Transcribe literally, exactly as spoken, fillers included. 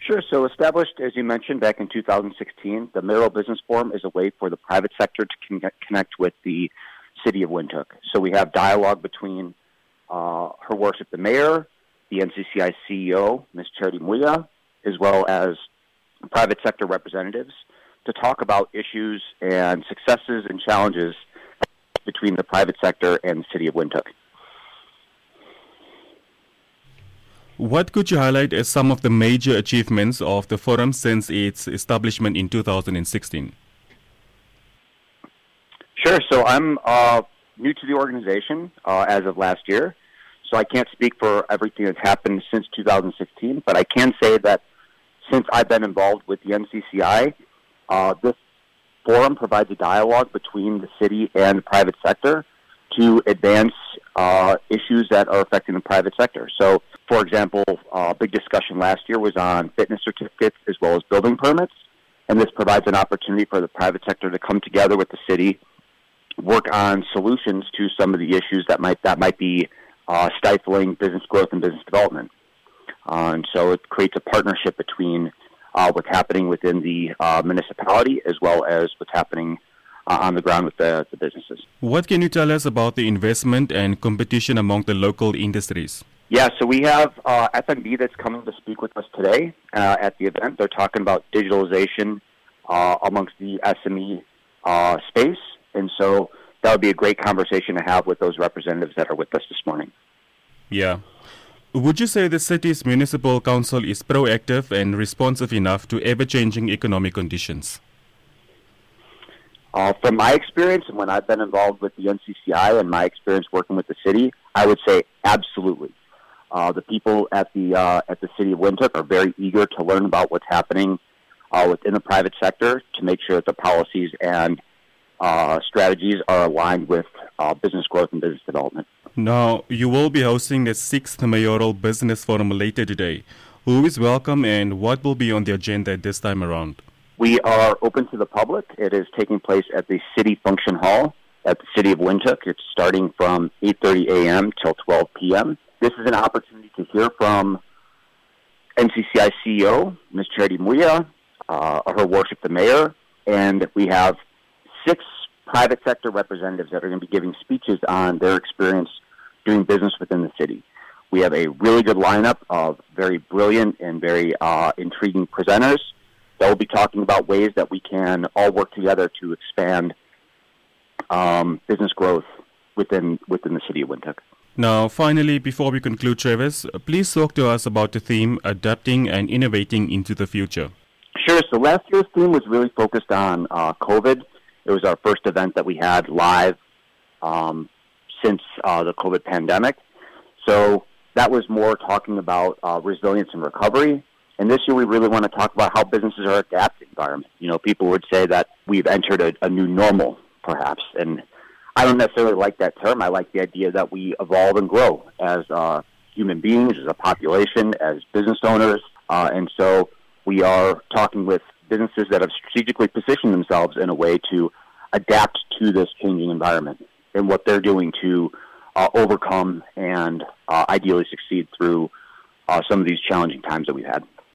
Sure. So established, as you mentioned, back in two thousand sixteen, the Mayoral Business Forum is a way for the private sector to con- connect with the City of Windhoek. So we have dialogue between uh, Her Worship the Mayor, the N C C I C E O, Miz Charity Muya, as well as private sector representatives to talk about issues and successes and challenges between the private sector and the City of Windhoek. What could you highlight as some of the major achievements of the forum since its establishment in two thousand sixteen? Sure. So I'm uh, new to the organization uh, as of last year, so I can't speak for everything that's happened since two thousand sixteen, but I can say that since I've been involved with the N C C I, uh, this forum provides a dialogue between the city and the private sector to advance uh, issues that are affecting the private sector. So, for example, a uh, big discussion last year was on fitness certificates as well as building permits, and this provides an opportunity for the private sector to come together with the city, work on solutions to some of the issues that might that might be uh, stifling business growth and business development. Uh, and so it creates a partnership between uh, what's happening within the uh, municipality as well as what's happening uh, on the ground with the, the businesses. What can you tell us about the investment and competition among the local industries? Yeah, so we have uh, F N B that's coming to speak with us today uh, at the event. They're talking about digitalization uh, amongst the S M E uh, space, and so that would be a great conversation to have with those representatives that are with us this morning. Yeah. Would you say the city's municipal council is proactive and responsive enough to ever-changing economic conditions? Uh, from my experience and when I've been involved with the N C C I and my experience working with the city, I would say absolutely. Uh, the people at the uh, at the City of Windhoek are very eager to learn about what's happening uh, within the private sector to make sure that the policies and uh, strategies are aligned with uh, business growth and business development. Now, you will be hosting the sixth Mayoral Business Forum later today. Who is welcome and what will be on the agenda this time around? We are open to the public. It is taking place at the City Function Hall at the City of Windhoek. It's starting from eight thirty a.m. till twelve p.m. This is an opportunity to hear from N C C I C E O, Miz Charity Muya, uh, Her Worship the Mayor, and we have six private sector representatives that are going to be giving speeches on their experience doing business within the city. We have a really good lineup of very brilliant and very uh, intriguing presenters that will be talking about ways that we can all work together to expand um, business growth within within the City of Windhoek. Now, finally, before we conclude, Travis, please talk to us about the theme, Adapting and Innovating into the Future. Sure. So last year's theme was really focused on uh, COVID. It was our first event that we had live um, since uh, the COVID pandemic. So that was more talking about uh, resilience and recovery. And this year we really want to talk about how businesses are adapting to the environment. You know, people would say that we've entered a, a new normal, perhaps. And I don't necessarily like that term. I like the idea that we evolve and grow as uh, human beings, as a population, as business owners. Uh, and so we are talking with businesses that have strategically positioned themselves in a way to adapt to this changing environment and what they're doing to uh, overcome and uh, ideally succeed through uh, some of these challenging times that we've had.